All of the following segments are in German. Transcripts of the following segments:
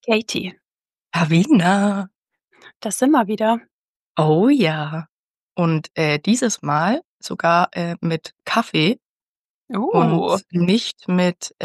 Katie, Pavina. das sind wir wieder. Oh ja. Und, dieses Mal sogar, mit Kaffee und Oh, nicht mit,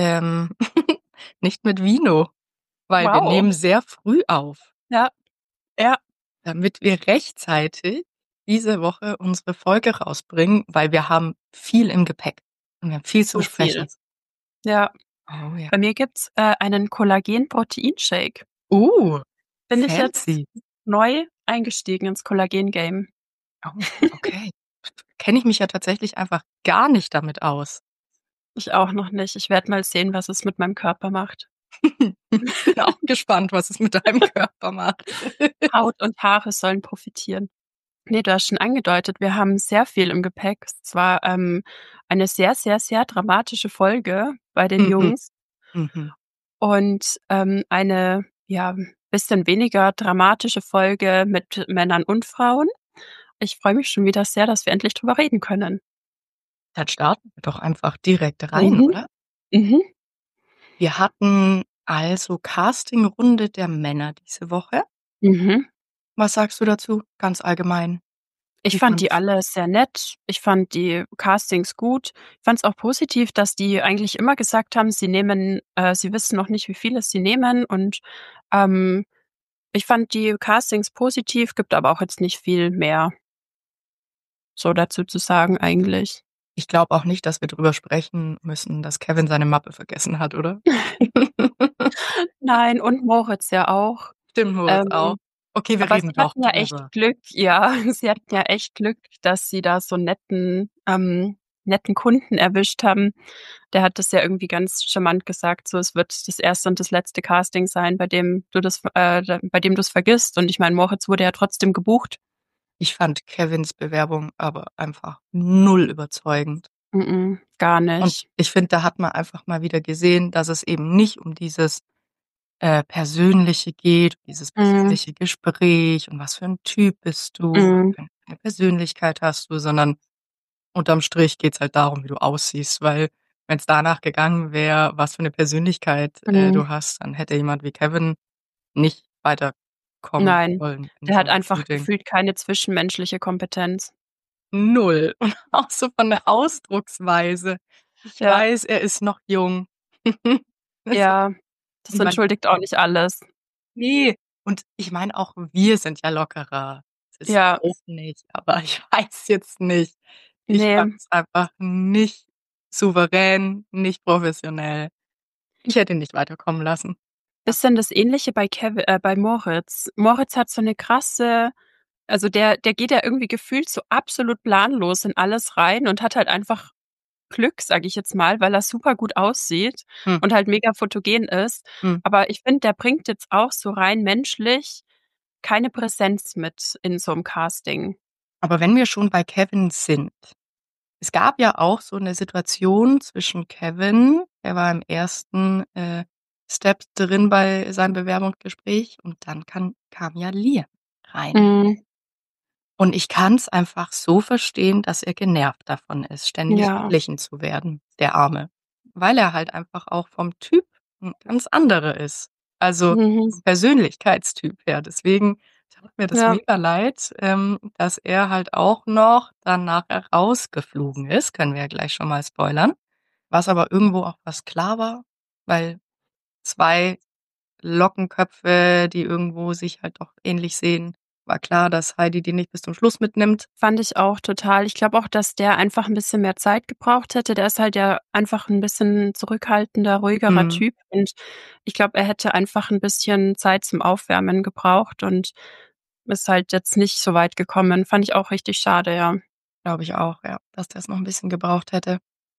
nicht mit Vino, weil wir wow. nehmen sehr früh auf, Ja, ja, damit wir rechtzeitig diese Woche unsere Folge rausbringen, weil wir haben viel im Gepäck und wir haben viel zu so viel. besprechen. Ja, Oh ja. bei mir gibt's, einen Kollagen-Proteinshake. Bin ich jetzt Fancy. neu eingestiegen ins Kollagen-Game. Oh, okay. Kenne ich mich ja tatsächlich einfach gar nicht damit aus. Ich auch noch nicht. Ich werde mal sehen, was es mit meinem Körper macht. Bin auch gespannt, was es mit deinem Körper macht. Haut und Haare sollen profitieren. Ne, du hast schon angedeutet, wir haben sehr viel im Gepäck. Es war, eine sehr, sehr, sehr dramatische Folge bei den Mhm, Jungs. mhm. Und, eine, ja, bisschen weniger dramatische Folge mit Männern und Frauen. Ich freue mich schon wieder sehr, dass wir endlich drüber reden können. Dann starten wir doch einfach direkt rein, Mhm, oder? mhm, Wir hatten also Castingrunde der Männer diese Woche. mhm. Was sagst du dazu, ganz allgemein? Ich Wie fand die fandest alle sehr nett. Ich fand die Castings gut. Ich fand es auch positiv, dass die eigentlich immer gesagt haben, sie wissen noch nicht, wie viele sie nehmen und, ähm, ich fand die Castings positiv, gibt aber auch jetzt nicht viel mehr so dazu zu sagen eigentlich. Ich glaube auch nicht, dass wir drüber sprechen müssen, dass Kevin seine Mappe vergessen hat, oder? Nein, und Moritz ja auch. Stimmt, Moritz auch. Ähm, Okay, wir aber reden sie doch hatten ja echt drüber. Glück, ja. Sie hatten ja echt Glück, dass sie da so 'n netten Kunden erwischt haben. Der hat das ja irgendwie ganz charmant gesagt, so: „Es wird das erste und das letzte Casting sein, bei dem du's vergisst.“ Und ich meine, Moritz wurde ja trotzdem gebucht. Ich fand Kevins Bewerbung aber einfach null überzeugend. Gar Und nicht. ich finde, da hat man einfach mal wieder gesehen, dass es eben nicht um dieses Persönliche geht, dieses Mhm, persönliche Gespräch und was für 'n Typ bist du, was mhm, für 'ne Persönlichkeit hast du, sondern unterm Strich geht's halt darum, wie du aussiehst, weil wenn's danach gegangen wäre, was für 'ne Persönlichkeit, mhm. du hast, dann hätte jemand wie Kevin nicht weiterkommen Nein, wollen in der so hat 'nem einfach Shooting. gefühlt keine zwischenmenschliche Kompetenz. Null. Und auch so von der Ausdrucksweise. Ich Ja, weiß, er ist noch jung. Also, ja, das und man entschuldigt auch nicht alles. ne, und ich meine auch, wir sind ja lockerer. Das ist Ja, auch nicht, aber ich weiß jetzt nicht. Ich ne. fand's einfach nicht souverän, nicht professionell. Ich hätte ihn nicht weiterkommen lassen. Ja. Bisschen das Ähnliche bei Moritz. Moritz hat so 'ne krasse also, der geht ja irgendwie gefühlt so absolut planlos in alles rein und hat halt einfach Glück, sage ich jetzt mal, weil er super gut aussieht Mhm, und halt mega fotogen ist. mhm. Aber ich finde, der bringt jetzt auch so rein menschlich keine Präsenz mit in so 'nem Casting. Aber wenn wir schon bei Kevin sind, es gab ja auch so 'ne Situation zwischen Kevin, der war im ersten, Step drin bei seinem Bewerbungsgespräch und dann kam ja Liam rein. Mhm, Und ich kann's einfach so verstehen, dass er genervt davon ist, ständig ja. verglichen zu werden, der Arme. Weil er halt einfach auch vom Typ 'n ganz anderer ist. Also, Mhm. vom Persönlichkeitstyp her. Deswegen tat mir das Ja. mega leid, dass er halt auch noch dann nachher rausgeflogen ist, können wir ja gleich schon mal spoilern. Was aber irgendwo auch fast klar war, weil 2 Lockenköpfe, die irgendwo sich halt doch ähnlich sehen. War klar, dass Heidi die nicht bis zum Schluss mitnimmt. Fand ich auch total. Ich glaube auch, dass der einfach 'n bisschen mehr Zeit gebraucht hätte. Der ist halt ja einfach 'n bisschen zurückhaltender, ruhigerer Mhm. Typ und ich glaube, er hätte einfach 'n bisschen Zeit zum Aufwärmen gebraucht und ist halt jetzt nicht so weit gekommen. Fand ich auch richtig schade, ja. Glaube ich auch, ja, dass der's noch 'n bisschen gebraucht hätte.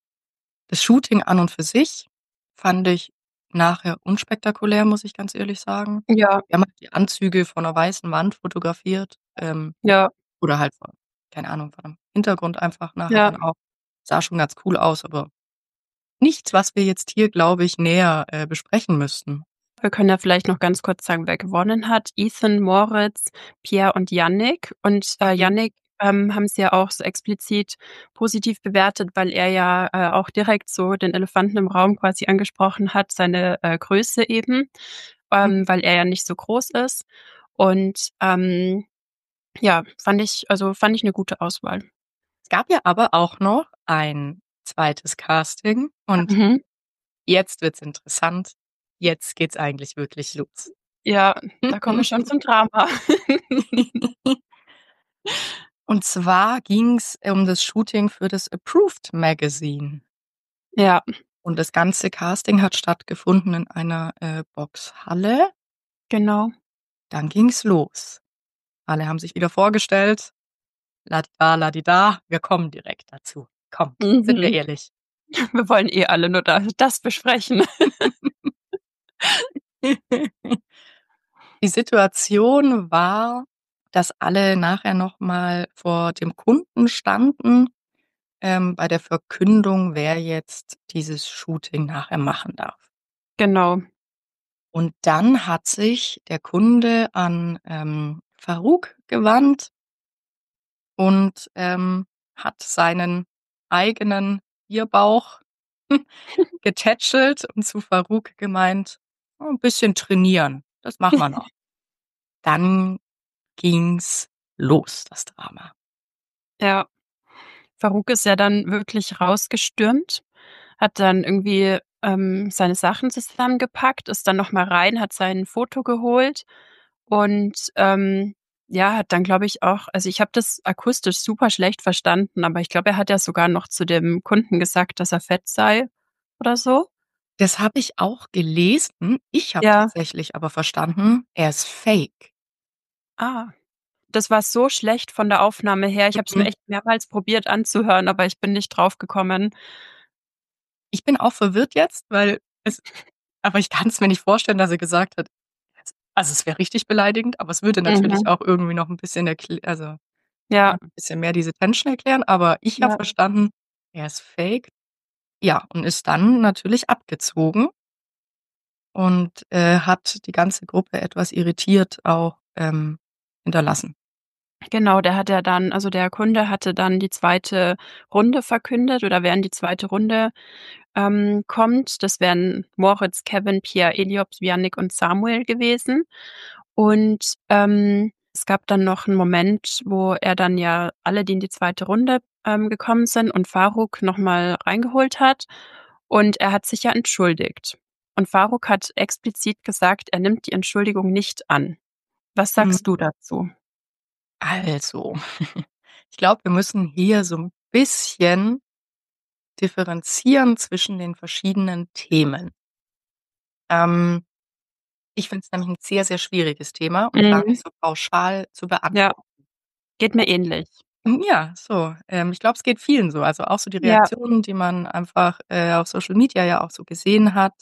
Das Shooting an und für sich fand ich nachher unspektakulär, muss ich ganz ehrlich sagen. Ja, Wir haben halt die Anzüge von 'ner weißen Wand fotografiert, ja, oder halt von keine Ahnung, von 'nem Hintergrund einfach nachher ja. dann auch. Sah schon ganz cool aus, aber nichts, was wir jetzt hier, glaube ich, näher, besprechen müssten. Wir können ja vielleicht noch ganz kurz sagen, wer gewonnen hat. Ethan, Moritz, Pierre und Yannick. Und, Mhm. Yannick, haben sie ja auch so explizit positiv bewertet, weil er ja, auch direkt so den Elefanten im Raum quasi angesprochen hat, seine, Größe eben. Mhm. weil er ja nicht so groß ist. Und, ja, fand ich 'ne gute Auswahl. Es gab ja aber auch noch ein zweites Casting und Mhm. jetzt wird's interessant. Jetzt geht's eigentlich wirklich los. Ja, da kommen wir schon zum Drama. Und zwar ging's um das Shooting für das Approved Magazine. Ja, Und das ganze Casting hat stattgefunden in einer, Boxhalle. genau. Dann ging's los. Alle haben sich wieder vorgestellt. La-di-da, wir kommen direkt dazu. Komm, sind wir Mhm. ehrlich. Wir wollen eh alle nur das besprechen. Die Situation war, dass alle nachher noch mal vor dem Kunden standen, bei der Verkündung, wer jetzt dieses Shooting nachher machen darf. Genau. Und dann hat sich der Kunde an, Farouk gewandt und, hat seinen eigenen Bierbauch getätschelt und zu Farouk gemeint: „Oh, 'n bisschen trainieren, das machen wir noch.“ Dann ging's los, das Drama. Ja. Faruk ist ja dann wirklich rausgestürmt, hat dann irgendwie, seine Sachen zusammengepackt, ist dann noch mal rein, hat sein Foto geholt und, ja, hat dann, glaube ich, auch also, ich habe das akustisch super schlecht verstanden, aber ich glaube, er hat ja sogar noch zu dem Kunden gesagt, dass er fett sei oder so. Das habe ich auch gelesen. Ich habe Ja. tatsächlich aber verstanden, er ist fake. Ah. Das war so schlecht von der Aufnahme her. Ich habe es mir Mhm. echt mehrmals probiert anzuhören, aber ich bin nicht drauf gekommen. Ich bin auch verwirrt jetzt, weil es aber ich kann's mir nicht vorstellen, dass er gesagt hat also, es wäre richtig beleidigend, aber es würde natürlich Mhm. auch irgendwie noch 'n bisschen also, Ja, 'n bisschen mehr diese Tension erklären, aber ich habe ja. verstanden, er ist fake. Ja, und ist dann natürlich abgezogen und, hat die ganze Gruppe etwas irritiert auch, hinterlassen. Genau, der hat ja dann also, der Kunde hatte dann die zweite Runde verkündet oder während die zweite Runde, kommt. Das wären Moritz, Kevin, Pia, Eliop, Jannik und Samuel gewesen. Und, es gab dann noch 'n Moment, wo er dann ja alle, die in die zweite Runde, gekommen sind und Faruk noch mal reingeholt hat. Und er hat sich ja entschuldigt. Und Faruk hat explizit gesagt, er nimmt die Entschuldigung nicht an. Was Mhm. sagst du dazu? Also, ich glaube, wir müssen hier so 'n bisschen differenzieren zwischen den verschiedenen Themen. Ähm, ich finde es nämlich 'n sehr, sehr schwieriges Thema und gar Mhm. nicht so pauschal zu Ja, beantworten. geht mir ähnlich. Ja, so, ich glaube, es geht vielen so. Also, auch so die Ja, Reaktionen, die man einfach, auf Social Media ja auch so gesehen hat,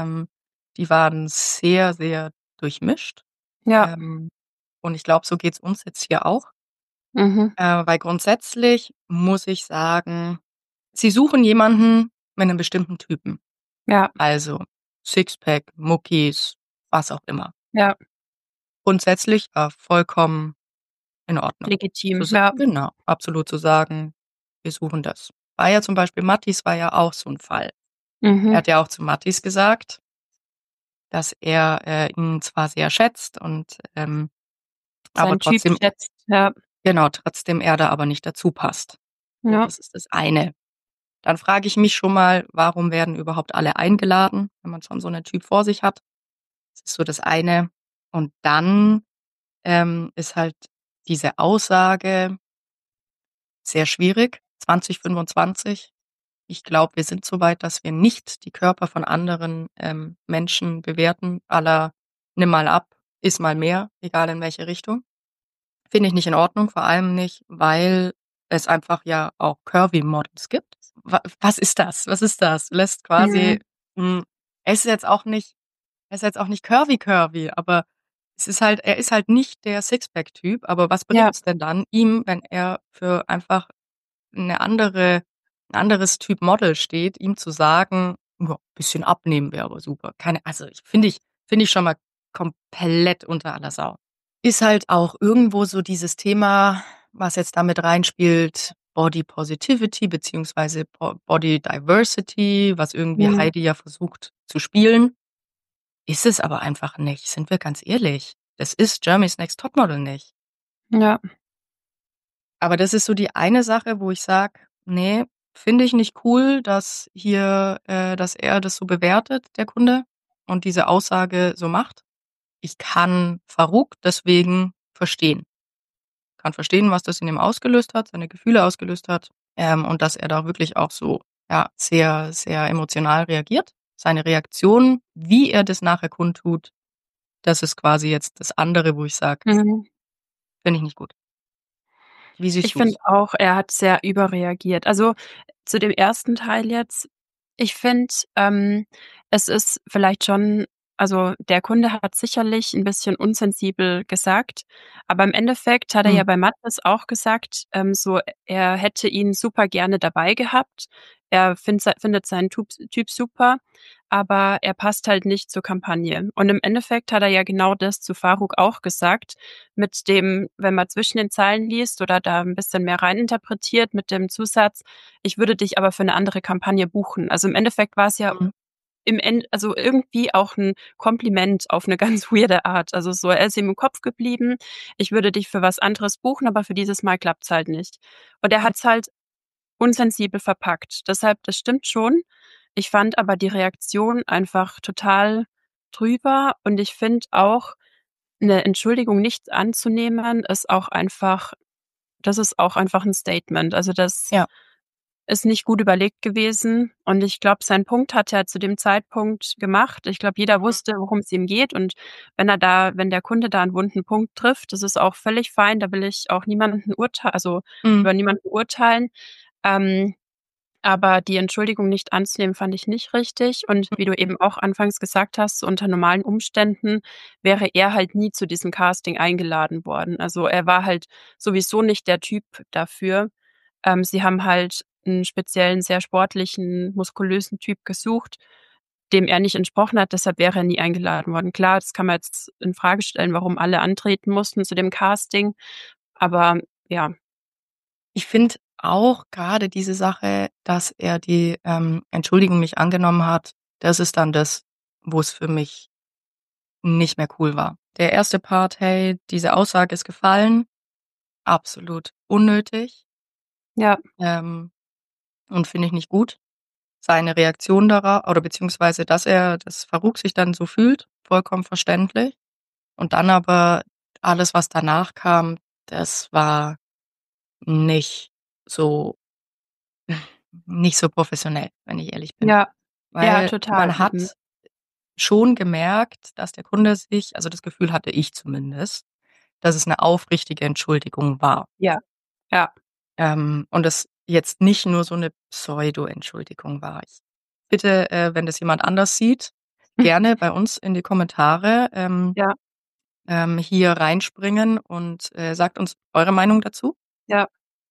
die waren sehr, sehr durchmischt. ja, Ähm, und ich glaube, so geht's uns jetzt hier auch. mhm, Weil grundsätzlich muss ich sagen, sie suchen jemanden mit 'nem bestimmten Typen. ja, Also, Sixpack, Muckis, was auch immer. ja, Grundsätzlich, vollkommen in Ordnung. Zu legitim, sa ja, genau, absolut zu sagen: „Wir suchen das.“ War ja zum Beispiel Mattis war ja auch so 'n Fall. Er mhm. hat ja auch zu Mattis gesagt, dass er, ihn zwar sehr schätzt und, aber Sein Typ trotzdem schätzt, ja, genau, trotzdem er da aber nicht dazu passt. So, ja, das ist das eine. Dann frage ich mich schon mal, warum werden überhaupt alle eingeladen, wenn man schon so 'nen Typ vor sich hat? Das ist so das eine. Und dann, ist halt diese Aussage sehr schwierig. 2025. Ich glaube, wir sind so weit, dass wir nicht die Körper von anderen, Menschen bewerten, à la: „Nimm mal ab, iss mal mehr“, egal in welche Richtung. Finde ich nicht in Ordnung, vor allem nicht, weil es einfach ja auch Curvy-Models gibt. Was ist das? Was ist das? Du lässt mhm, quasi hm, er ist jetzt auch nicht er ist jetzt auch nicht curvy, aber er ist halt nicht der Sixpack-Typ, aber was ja, bringt's denn dann ihm, wenn er für einfach 'ne andere 'n anderes Typ Model steht, ihm zu sagen: „Ja, bisschen abnehmen wäre aber super.“ Also, finde ich schon mal komplett unter aller Sau. Ist halt auch irgendwo so dieses Thema, was jetzt da mit reinspielt, Body Positivity beziehungsweise Body Diversity, was irgendwie mhm, Heidi ja versucht zu spielen. ist es aber einfach nicht, sind wir ganz ehrlich. Das ist Germany's Next Topmodel nicht. Ja. Aber das ist so die eine Sache, wo ich sage: „Ne, finde ich nicht cool, dass er das so bewertet, der Kunde, und diese Aussage so macht.“ Ich kann Farouk deswegen verstehen. Kann verstehen, was das in ihm ausgelöst hat, seine Gefühle ausgelöst hat, und dass er da wirklich auch so, ja, sehr, sehr emotional reagiert. Seine Reaktion, wie er das nachher kundtut, das ist quasi jetzt das andere, wo ich sage: Mhm. „Finde ich nicht gut.“ Wie Ich siehst finde du's? auch, er hat sehr überreagiert. Also, zu dem ersten Teil jetzt, ich finde, es ist vielleicht schon, also, der Kunde hat sicherlich 'n bisschen unsensibel gesagt, aber im Endeffekt hat er ja Mhm, bei Mathis auch gesagt, so, er hätte ihn super gerne dabei gehabt. Er findet seinen Typ super, aber er passt halt nicht zur Kampagne. Und im Endeffekt hat er ja genau das zu Faruk auch gesagt, mit dem, wenn man zwischen den Zeilen liest oder da 'n bisschen mehr reininterpretiert mit dem Zusatz: „Ich würde dich aber für 'ne andere Kampagne buchen.“ Also, im Endeffekt war's ja mhm, also, irgendwie auch 'n Kompliment auf 'ne ganz weirde Art. Also, so, er ist ihm im Kopf geblieben: „Ich würde dich für was anderes buchen, aber für dieses Mal klappt's halt nicht.“ Und er hat's halt unsensibel verpackt. Deshalb, das stimmt schon. Ich fand aber die Reaktion einfach total drüber und ich finde auch, 'ne Entschuldigung nicht anzunehmen, ist auch einfach, das ist auch einfach 'n Statement. Also, das ja, ist nicht gut überlegt gewesen und ich glaube, seinen Punkt hat er zu dem Zeitpunkt gemacht. Ich glaube, jeder mhm, wusste, worum's ihm geht und wenn der Kunde da 'n wunden Punkt trifft, das ist auch völlig fein. Da will ich auch niemanden mhm, über niemanden urteilen. Ähm, aber die Entschuldigung nicht anzunehmen, fand ich nicht richtig. Und wie du mhm, eben auch anfangs gesagt hast, so unter normalen Umständen wäre er halt nie zu diesem Casting eingeladen worden. Also, er war halt sowieso nicht der Typ dafür. Sie haben halt 'n speziellen, sehr sportlichen, muskulösen Typ gesucht, dem er nicht entsprochen hat, deshalb wäre er nie eingeladen worden. Klar, das kann man jetzt infrage stellen, warum alle antreten mussten zu dem Casting, aber ja. Ich finde auch grade diese Sache, dass er die, Entschuldigung nicht angenommen hat, das ist dann das, wo's für mich nicht mehr cool war. Der erste Part: „Hey, diese Aussage ist gefallen“, absolut unnötig, Ja. ähm, und finde ich nicht gut. Seine Reaktion darauf, oder beziehungsweise, dass Farouk sich dann so fühlt, vollkommen verständlich. Und dann aber alles, was danach kam, das war nicht so nicht so professionell, wenn ich ehrlich bin. Ja. Ja, Weil total. man Mhm. hat schon gemerkt, dass der Kunde sich, also das Gefühl hatte ich zumindest, dass es 'ne aufrichtige Entschuldigung war. Ja, ja. Und es jetzt nicht nur so 'ne Pseudo-Entschuldigung war. Ich bitte, wenn das jemand anders sieht, gerne bei uns in die Kommentare, Ja, hier reinspringen und, sagt uns eure Meinung dazu, ja.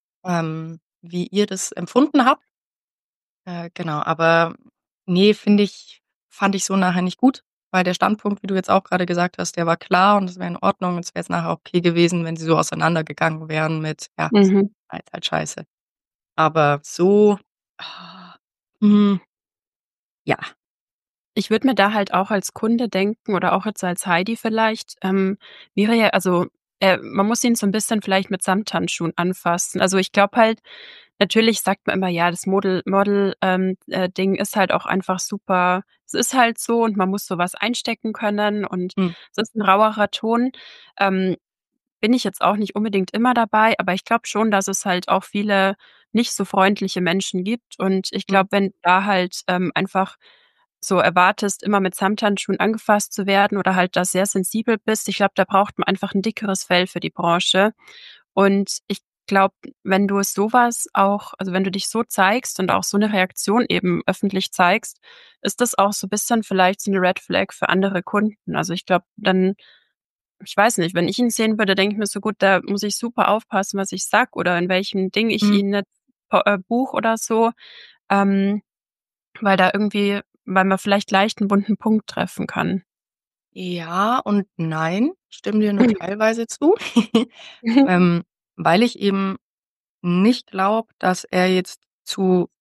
wie ihr das empfunden habt. Genau, aber ne, fand ich so nachher nicht gut, weil der Standpunkt, wie du jetzt auch grade gesagt hast, der war klar und es wäre in Ordnung und es wäre jetzt nachher okay gewesen, wenn sie so auseinandergegangen wären mit: „Ja, Mhm. war jetzt halt scheiße.“ Aber so, ah, hm, ja, Ich würde mir da halt auch als Kunde denken oder auch jetzt als Heidi vielleicht, wäre ja, also, man muss ihn so 'n bisschen vielleicht mit Samthandschuhen anfassen. Also, ich glaube halt, natürlich sagt man immer: „Ja, das Model Ding ist halt auch einfach super.“ Es ist halt so und man muss so was einstecken können und mhm, es ist 'n rauerer Ton. Ähm, Bin ich jetzt auch nicht unbedingt immer dabei, aber ich glaube schon, dass es halt auch viele nicht so freundliche Menschen gibt und ich mhm, glaube, wenn du da halt, einfach so erwartest, immer mit Samthandschuhen angefasst zu werden oder halt da sehr sensibel bist, ich glaube, da braucht man einfach 'n dickeres Fell für die Branche. Und ich glaube, wenn du so was auch, also, wenn du dich so zeigst und auch so 'ne Reaktion eben öffentlich zeigst, ist das auch so bisschen vielleicht so 'ne Red Flag für andere Kunden. Also, ich glaube, dann, ich weiß nicht, wenn ich ihn sehen würde, denke ich mir so: „Gut, da muss ich super aufpassen, was ich sage oder in welchem Ding ich mhm. ihn jetzt buche oder so.“ Ähm, weil man vielleicht leicht 'n wunden Punkt treffen kann. Ja und nein, stimme dir nur teilweise zu, ähm, weil ich eben nicht glaube, dass er jetzt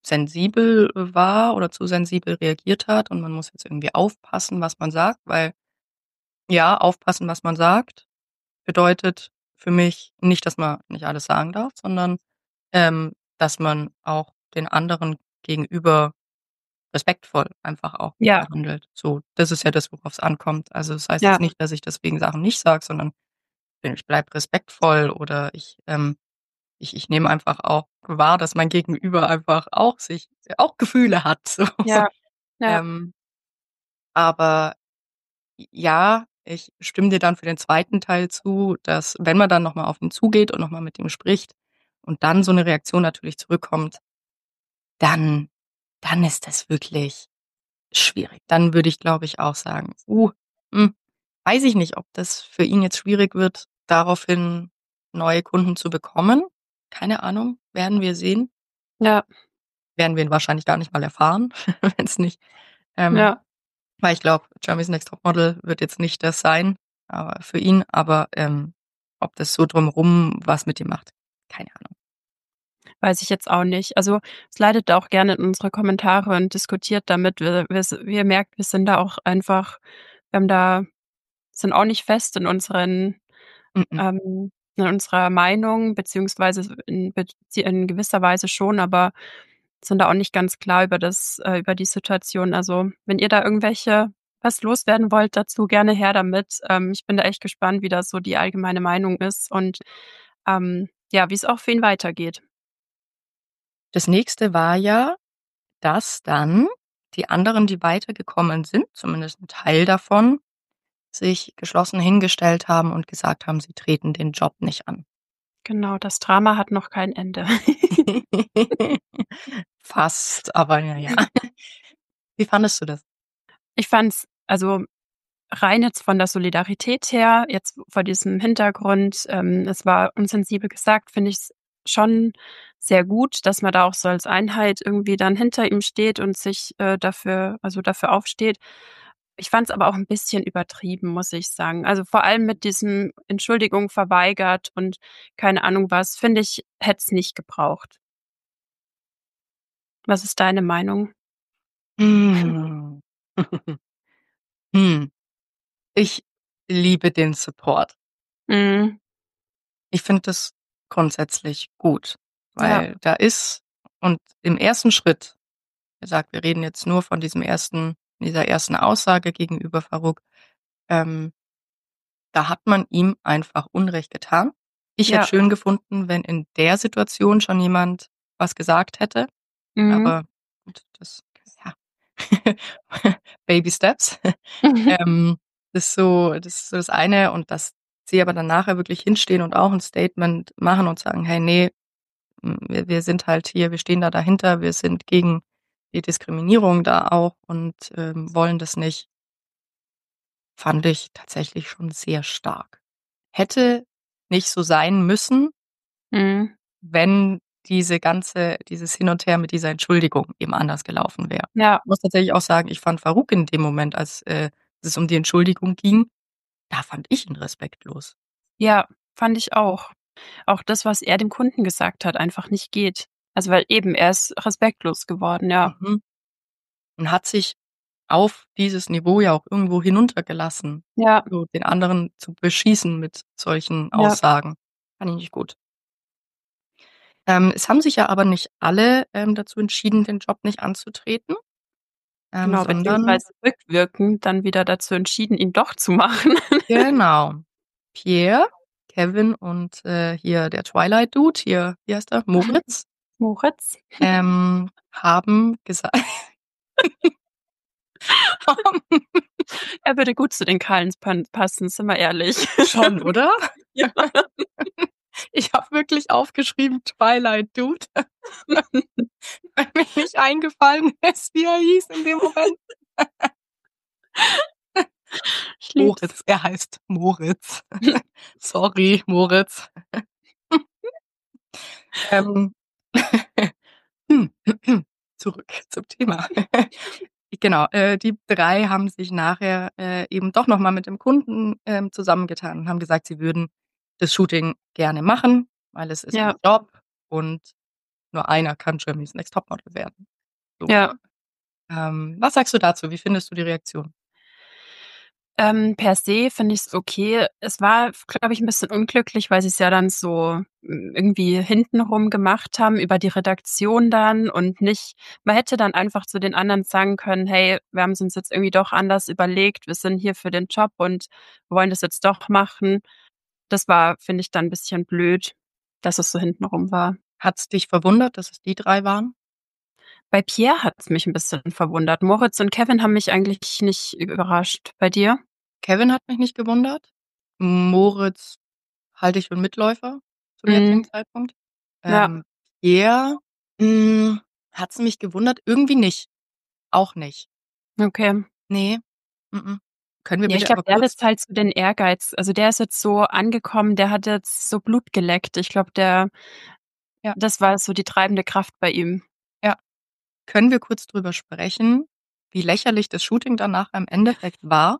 sensibel war oder zu sensibel reagiert hat und man muss jetzt irgendwie aufpassen, was man sagt, weil ja, aufpassen, was man sagt, bedeutet für mich nicht, dass man nicht alles sagen darf, sondern, dass man auch den anderen gegenüber respektvoll einfach auch Ja, behandelt. So, das ist ja das, worauf's ankommt. Also, das heißt ja, jetzt nicht, dass ich deswegen Sachen nicht sage, sondern ich bleibe respektvoll oder ich nehme einfach auch wahr, dass mein Gegenüber einfach auch Gefühle hat, so. ja, ja, Ähm, aber ja, ich stimme dir dann für den zweiten Teil zu, dass wenn man dann noch mal auf ihn zugeht und noch mal mit ihm spricht und dann so 'ne Reaktion natürlich zurückkommt, dann dann ist das wirklich schwierig. Dann würde ich, glaube ich, auch sagen: hm, weiß ich nicht, ob das für ihn jetzt schwierig wird, daraufhin neue Kunden zu bekommen. Keine Ahnung, werden wir sehen. ja, Werden wir ihn wahrscheinlich gar nicht mal erfahren, wenn's nicht ja. weil ich glaube, Germany's Next Topmodel wird jetzt nicht das sein, aber für ihn, aber, ob das so drumrum was mit ihm macht, keine Ahnung. Weiß ich jetzt auch nicht. Also, slidet da auch gerne in unsere Kommentare und diskutiert damit. Wie ihr merkt, wir sind da auch einfach wir haben da sind auch nicht fest Mm-mm. in unserer Meinung, beziehungsweise in gewisser Weise schon, aber sind da auch nicht ganz klar über die Situation. Also, wenn ihr da was loswerden wollt dazu, gerne her damit. Ich bin da echt gespannt, wie da so die allgemeine Meinung ist und, ja, wie es auch für ihn weitergeht. Das Nächste war ja, dass dann die anderen, die weitergekommen sind, zumindest 'n Teil davon, sich geschlossen hingestellt haben und gesagt haben, sie treten den Job nicht an. Genau, das Drama hat noch kein Ende. Fast, aber na ja. Wie fandest du das? Ich fand's also rein jetzt von der Solidarität her, jetzt vor diesem Hintergrund, es war unsensibel gesagt, finde ich's schon sehr gut, dass man da auch so als Einheit irgendwie dann hinter ihm steht und sich, dafür aufsteht. Ich fand's aber auch 'n bisschen übertrieben, muss ich sagen. Also, vor allem mit diesem Entschuldigung verweigert und keine Ahnung was, finde ich, hätte es nicht gebraucht. Was ist deine Meinung? Hm. Hm. Ich liebe den Support. Mhm. Ich finde das grundsätzlich gut, Ja, weil da ist und im ersten Schritt, er sagt, wir reden jetzt nur von dieser ersten Aussage gegenüber Faruk, ähm, da hat man ihm einfach Unrecht getan. Ich hätte ja. schön gefunden, wenn in der Situation schon jemand was gesagt hätte, Mhm. aber gut, das ja, Baby Steps. Ähm, das ist so das eine und dass sie aber dann nachher wirklich hinstehen und auch 'n Statement machen und sagen: „Hey, ne, wir sind halt hier wir stehen da dahinter, wir sind gegen die Diskriminierung da auch und, wollen das nicht“, fand ich tatsächlich schon sehr stark. Hätte nicht so sein müssen, Mhm. wenn dieses Hin und Her mit dieser Entschuldigung eben anders gelaufen wäre. Ja, Ich muss tatsächlich auch sagen, ich fand Faruk in dem Moment, als, es um die Entschuldigung ging, da fand ich ihn respektlos. ja, fand ich auch. Auch das, was er dem Kunden gesagt hat, einfach nicht geht. Also, weil eben, er ist respektlos geworden, ja. Mhm. Und hat sich auf dieses Niveau ja auch irgendwo hinuntergelassen, Ja, so den anderen zu beschießen mit solchen ja, Aussagen. Fand ich nicht gut. Es haben sich ja aber nicht alle, dazu entschieden, den Job nicht anzutreten, genau, sondern beziehungsweise rückwirkend dann wieder dazu entschieden, ihn doch zu machen. genau, Pierre, Kevin und, hier der Twilight Dude, hier, wie heißt er? Moritz, Moritz, haben gesagt er würde gut zu den Cullens passen, sind wir ehrlich. schon, oder? Ja. Ich habe wirklich aufgeschrieben Twilight Dude, weil mir nicht eingefallen ist, wie er hieß in dem Moment. Ich lieb's. Moritz, er heißt Moritz. Sorry, Moritz. Ähm, hm, zurück zum Thema. Genau, die 3 haben sich nachher, eben doch noch mal mit dem Kunden, zusammengetan und haben gesagt, sie würden das Shooting gerne machen, weil es ist ihr Ja, Job und nur einer kann Germany's Next Topmodel werden, so. Ja. Was sagst du dazu? Wie findest du die Reaktion? Per se finde ich's okay. Es war, glaube ich, 'n bisschen unglücklich, weil sie's ja dann so, irgendwie hintenrum gemacht haben über die Redaktion dann und nicht man hätte dann einfach zu den anderen sagen können: „Hey, wir haben's uns jetzt irgendwie doch anders überlegt. Wir sind hier für den Job und wollen das jetzt doch machen.“ Das war, finde ich, dann 'n bisschen blöd, dass es so hintenrum war. Hat's dich verwundert, dass es die 3 waren? Bei Pierre hat's mich 'n bisschen verwundert. Moritz und Kevin haben mich eigentlich nicht überrascht. Bei dir? Kevin hat mich nicht gewundert. Moritz halte ich für 'n Mitläufer zum Mhm. jetzigen Zeitpunkt. Ja, Pierre, hat's mich gewundert? Irgendwie nicht. Auch nicht. okay. Ne, mm. Können wir Ja, ich bitte glaube, aber der hat kurz jetzt halt so den Ehrgeiz. Also, der ist jetzt so angekommen, der hat jetzt so Blut geleckt. Ich glaube, der ja, das war so die treibende Kraft bei ihm. ja. Können wir kurz drüber sprechen, wie lächerlich das Shooting dann nachher im Endeffekt war?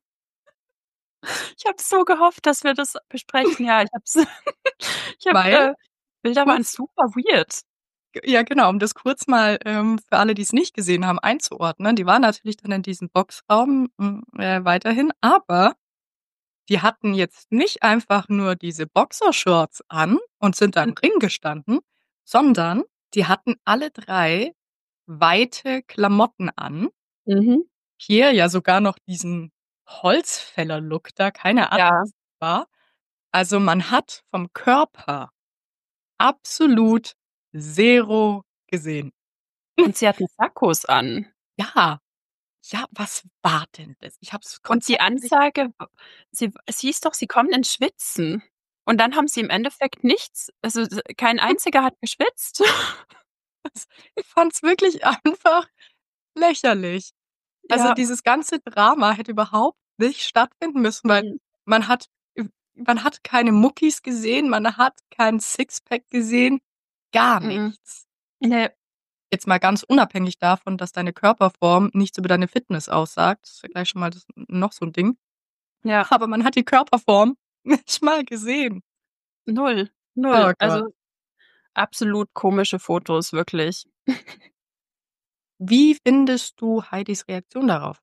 Ich habe so gehofft, dass wir das besprechen. Ja, ich habe es ich habe Weil Bilder waren kurz super weird. ja genau, um das kurz mal, für alle, die's nicht gesehen haben, einzuordnen. Die waren natürlich dann in diesem Boxraum, weiterhin, aber die hatten jetzt nicht einfach nur diese Boxershorts an und sind da im Ring gestanden, sondern die hatten alle 3 weite Klamotten an. Mhm. Hier ja sogar noch diesen Holzfäller-Look da, keine Ahnung, Ja, was das war. Also, man hat vom Körper absolut 0 gesehen. und sie hatten Sakkos an. Ja, ja, was war denn das? Ich habe das Und die Konzept nicht. Ansage, es hieß doch, sie kommen ins Schwitzen. Und dann haben sie im Endeffekt nichts, also, kein einziger hat geschwitzt. Ich fand's wirklich einfach lächerlich. Also, Ja, dieses ganze Drama hätte überhaupt nicht stattfinden müssen, weil mhm, man hat man hat keine Muckis gesehen, man hat kein Sixpack gesehen, gar mhm. nichts. Ne, Jetzt mal ganz unabhängig davon, dass deine Körperform nichts über deine Fitness aussagt. Das ist ja gleich schon mal das noch so 'n Ding. ja, Aber man hat die Körperform nicht mal gesehen. null, null. Oh Gott. Also, absolut komische Fotos, wirklich. Wie findest du Heidis Reaktion darauf?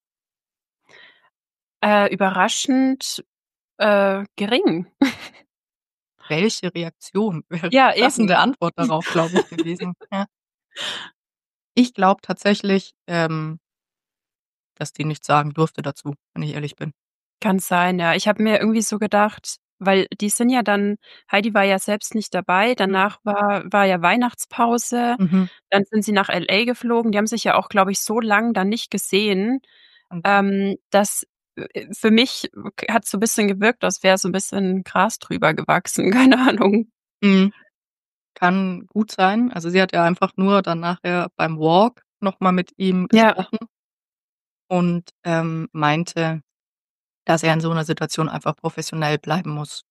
Überraschend, gering. Welche Reaktion wäre die Ja, passende eben. Antwort darauf, glaube ich, gewesen. Ja. Ich glaube tatsächlich, dass die nichts sagen durfte dazu, wenn ich ehrlich bin. Kann sein, ja. Ich habe mir irgendwie so gedacht, weil die sind ja dann Heidi war ja selbst nicht dabei, Mhm. danach war ja Weihnachtspause, Mhm. dann sind sie nach LA geflogen. Die haben sich ja auch, glaube ich, so lang dann nicht gesehen, Und dass, für mich hat's so bisschen gewirkt, als wäre so 'n bisschen Gras drüber gewachsen, keine Ahnung. mhm, kann gut sein. Also, sie hat ja einfach nur dann nachher beim Walk noch mal mit ihm Ja, gesprochen und, meinte, dass er in so 'ner Situation einfach professionell bleiben muss.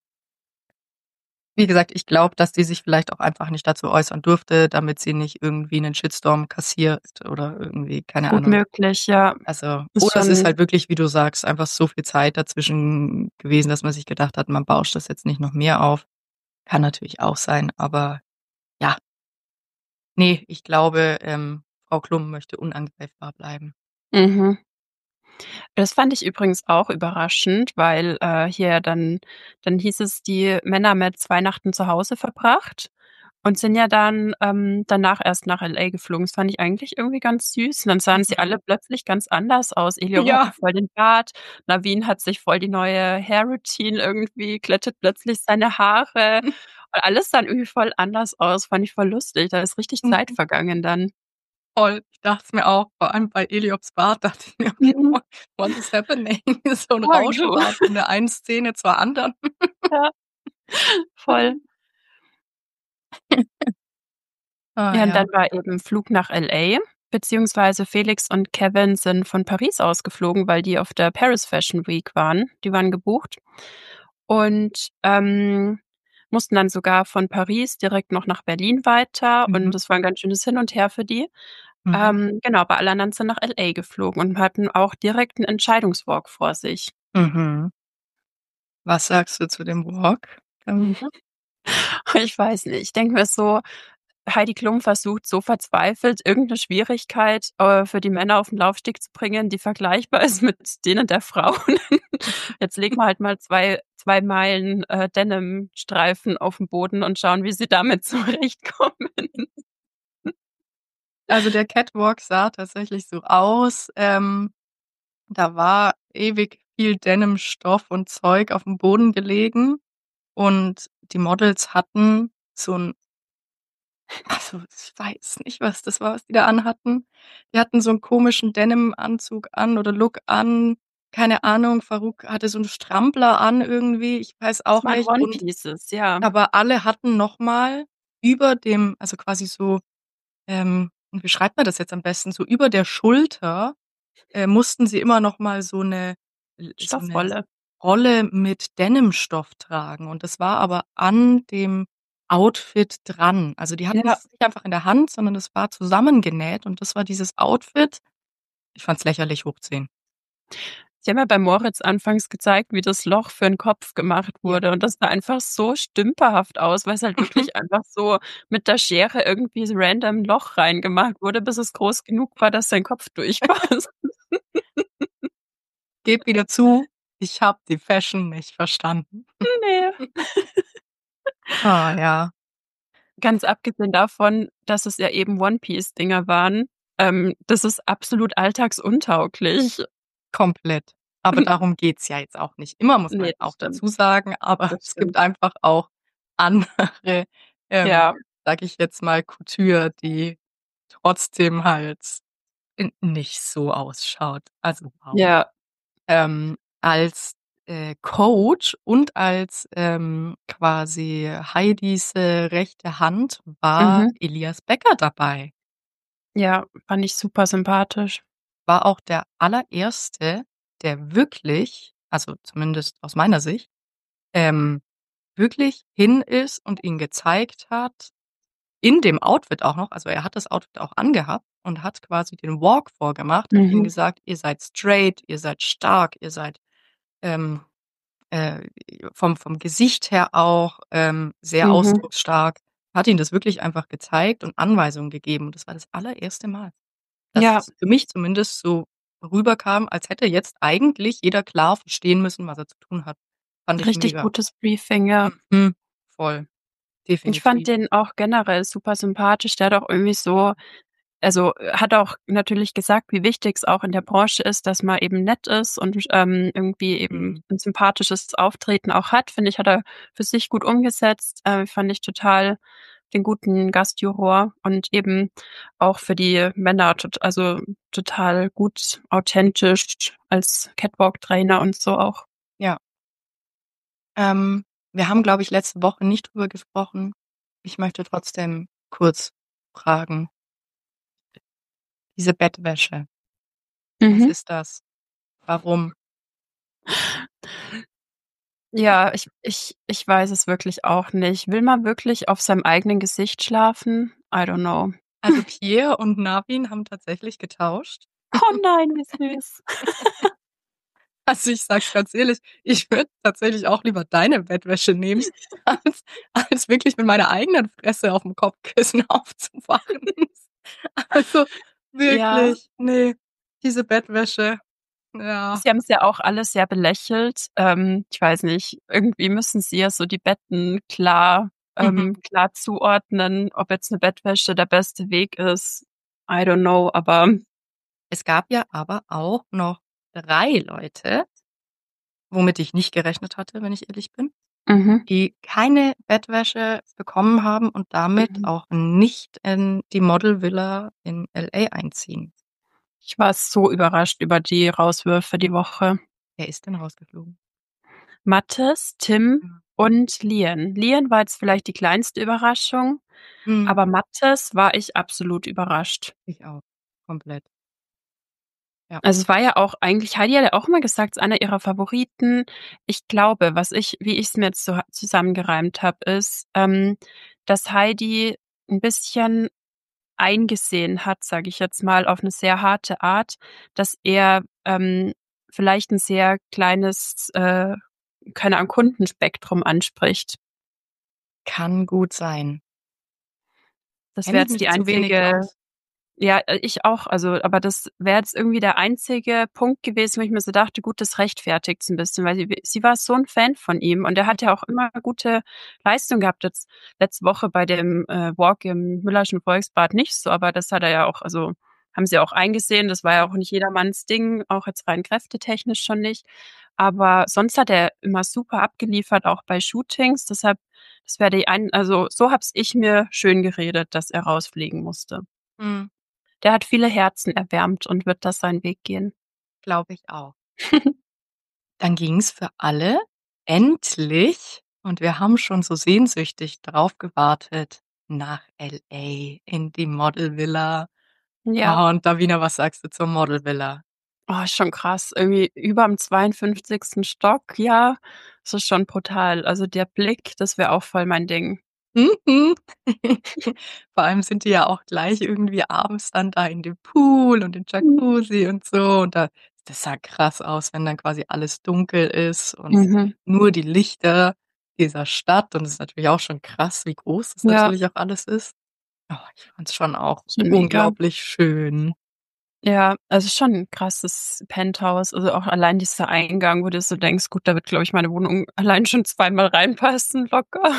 Wie gesagt, ich glaube, dass die sich vielleicht auch einfach nicht dazu äußern durfte, damit sie nicht irgendwie 'nen Shitstorm kassiert oder irgendwie, keine gut Ahnung. möglich, ja. Also Ist oder es ist schon halt wirklich, wie du sagst, einfach so viel Zeit dazwischen gewesen, dass man sich gedacht hat, man bauscht das jetzt nicht noch mehr auf. Kann natürlich auch sein, aber ja, ne, ich glaube, Frau Klum möchte unangreifbar bleiben. mhm. Das fand ich übrigens auch überraschend, weil, hier dann hieß es, die Männer haben jetzt Weihnachten zu Hause verbracht und sind ja dann, danach erst nach LA geflogen. Das fand ich eigentlich irgendwie ganz süß. Und dann sahen sie Mhm. alle plötzlich ganz anders aus. Elio hatte Ja. voll den Bart, Navin hat sich voll die neue Hair Routine irgendwie, glättet plötzlich seine Haare und alles sah irgendwie voll anders aus. Fand ich voll lustig. Da ist richtig Zeit Mhm. vergangen dann. Voll. Ich dachte es mir auch, vor allem bei Eliobs Bart dachte ich mir: „Okay, Mhm. what is happening?“ So 'n Oh, jo. Rauschebart von der einen Szene zur anderen. Ja, voll. Ah Ja, und ja. dann war eben Flug nach LA, beziehungsweise Felix und Kevin sind von Paris ausgeflogen, weil die auf der Paris Fashion Week waren. Die waren gebucht und, mussten dann sogar von Paris direkt noch nach Berlin weiter und Mhm. das war 'n ganz schönes Hin und Her für die. Mhm. Genau, aber alle anderen sind nach LA geflogen und hatten auch direkt 'n Entscheidungswalk vor sich. Mhm. Was sagst du zu dem Walk? Ich weiß nicht, ich denke mir so Heidi Klum versucht so verzweifelt, irgend 'ne Schwierigkeit, für die Männer auf 'n Laufsteg zu bringen, die vergleichbar ist mit denen der Frauen. Jetzt legen wir halt mal zwei Meilen, Denimstreifen auf 'n Boden und schauen, wie sie damit zurechtkommen. Also, der Catwalk sah tatsächlich so aus, da war ewig viel Denimstoff und Zeug aufm Boden gelegen und die Models hatten so 'n also, ich weiß nicht, was das war, was die da anhatten. Die hatten so 'n komischen Denim-Anzug an oder Look an. Keine Ahnung, Farouk hatte so 'n Strampler an irgendwie, ich weiß Das auch waren nicht. Und One-Pieces, ja. aber alle hatten noch mal über dem also, quasi so, wie beschreibt man das jetzt am besten? So über der Schulter, mussten sie immer noch mal so 'ne Stoffrolle. Rolle mit Denimstoff tragen und das war aber an dem Outfit dran. Also, die Ja. hatten's nicht einfach in der Hand, sondern das war zusammengenäht und das war dieses Outfit. Ich fand's lächerlich hoch 10. Sie haben ja bei Moritz anfangs gezeigt, wie das Loch für 'n Kopf gemacht Ja. wurde und das sah einfach so stümperhaft aus, weil's halt wirklich einfach so mit der Schere irgendwie so random 'n Loch reingemacht wurde, bis es groß genug war, dass sein Kopf durchpasst. Gebe wieder zu, ich habe die Fashion nicht verstanden. Ne. Ah, ja, Ganz abgesehen davon, dass es ja eben One-Piece-Dinger waren, das ist absolut alltagsuntauglich. komplett. Aber darum geht's ja jetzt auch nicht immer, muss Ne, man das auch stimmt, dazu sagen, aber das es gibt stimmt. einfach auch andere, Ja, sage ich jetzt mal, Couture, die trotzdem halt nicht so ausschaut. Also, wow. ja, Als, Coach und als, quasi Heidis, rechte Hand war mhm. Elias Becker dabei. Ja, fand ich super sympathisch. War auch der allererste, der wirklich, also zumindest aus meiner Sicht, ähm, wirklich hin ist und ihn gezeigt hat, in dem Outfit auch noch. Also, er hat das Outfit auch angehabt und hat quasi den Walk vorgemacht, hat ihnen Mhm, gesagt: „Ihr seid straight, ihr seid stark, ihr seid, ähm, äh, vom Gesicht her auch, sehr mhm. ausdrucksstark.“ Hat ihnen das wirklich einfach gezeigt und Anweisungen gegeben und das war das allererste Mal, dass Ja, es für mich zumindest so rüberkam, als hätte jetzt eigentlich jeder klar verstehen müssen, was er zu tun hat. Fand ich richtig mega. gutes Briefing, ja. Mhm. Voll, Ich fand definitiv. den auch generell super sympathisch. Der hat auch irgendwie so also, hat auch natürlich gesagt, wie wichtig's auch in der Branche ist, dass man eben nett ist und, irgendwie eben Mhm. 'n sympathisches Auftreten auch hat. Finde ich, hat er für sich gut umgesetzt. Fand ich total den guten Gastjuror und eben auch für die Männer also, total gut authentisch als Catwalk-Trainer und so auch. Ja. Wir haben, glaube ich, letzte Woche nicht drüber gesprochen. Ich möchte trotzdem kurz fragen, diese Bettwäsche, was Mhm. ist das? Warum? Ja, ich weiß es wirklich auch nicht. Will man wirklich auf seinem eigenen Gesicht schlafen? I don't know. Also, Pierre und Navin haben tatsächlich getauscht. Oh nein, wie süß. Also, ich sage es ganz ehrlich, ich würde tatsächlich auch lieber deine Bettwäsche nehmen, als wirklich mit meiner eigenen Fresse aufm Kopfkissen aufzuwachen. Also, Ja, wirklich, ne, diese Bettwäsche, ja. sie haben's ja auch alle sehr belächelt. Ich weiß nicht, irgendwie müssen sie ja so die Betten Mhm. klar zuordnen, ob jetzt 'ne Bettwäsche der beste Weg ist. I don't know, aber Es gab ja aber auch noch 3 Leute, womit ich nicht gerechnet hatte, wenn ich ehrlich bin, mhm, die keine Bettwäsche bekommen haben und damit mhm. auch nicht in die Model-Villa in LA einziehen. Ich war so überrascht über die Rauswürfe die Woche. Wer ist denn rausgeflogen? Mathis, Tim Ja. und Lian. Lian war jetzt vielleicht die kleinste Überraschung, Mhm. aber Mathis war ich absolut überrascht. Ich auch, komplett, ja. Also, es war ja auch eigentlich Heidi hat ja auch immer gesagt, es ist einer ihrer Favoriten. Ich glaube, wie ich's mir jetzt so zusammengereimt habe, ist, dass Heidi 'n bisschen eingesehen hat, sage ich jetzt mal, auf 'ne sehr harte Art, dass er, vielleicht 'n sehr kleines, keine Ahnung, Kundenspektrum anspricht. Kann gut sein. Das wäre Kenne ich jetzt die mich zu wenig einzige. aus. Ja, ich auch. Also, aber das wäre jetzt irgendwie der einzige Punkt gewesen, wo ich mir so dachte: „Gut, das rechtfertigt's 'n bisschen“, weil sie war so 'n Fan von ihm und er hat ja auch immer gute Leistung gehabt. Jetzt letzte Woche bei dem, Walk im Müllerschen Volksbad nicht so, aber das hat er ja auch, also, haben sie auch eingesehen. Das war ja auch nicht jedermanns Ding, auch jetzt rein kräftetechnisch schon nicht. Aber sonst hat er immer super abgeliefert, auch bei Shootings. Deshalb, das wäre die ein also, so habe es ich mir schön geredet, dass er rausfliegen musste. Mhm, Der hat viele Herzen erwärmt und wird das seinen Weg gehen. glaube ich auch. Dann ging's für alle endlich, und wir haben schon so sehnsüchtig drauf gewartet, nach LA in die Modelvilla. Ja. Oh, und Davina, was sagst du zur Modelvilla? Oh, ist schon krass. Irgendwie überm 52. Stock, ja. Das ist schon brutal. Also, der Blick, das wäre auch voll mein Ding. Mhm. Vor allem sind die ja auch gleich irgendwie abends dann da in dem Pool und im Mhm. Jacuzzi und so, und das sah krass aus, wenn dann quasi alles dunkel ist und Mhm. nur die Lichter dieser Stadt, und es ist natürlich auch schon krass, wie groß das Ja, natürlich auch alles ist. Oh, ich fand's schon auch schon mega. unglaublich schön. Ja, also, schon 'n krasses Penthouse. Also, auch allein dieser Eingang, wo du so denkst: „Gut, da wird, glaube ich, meine Wohnung allein schon zweimal reinpassen locker.“